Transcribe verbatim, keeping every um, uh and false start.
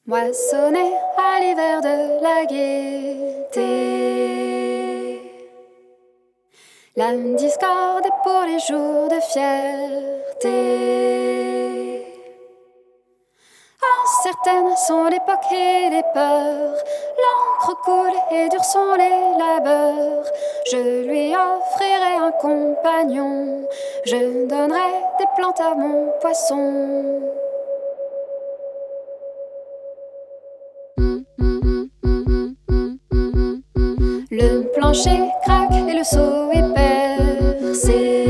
Moissonner à l'hiver de la gaieté. La discorde est pour les jours de fierté. Incertaines sont l'époque et les peurs. L'encre coule et durs sont les labeurs. Je lui offrirai un compagnon. Je donnerai des plantes à mon poisson. Le plancher craque et le seau est percé.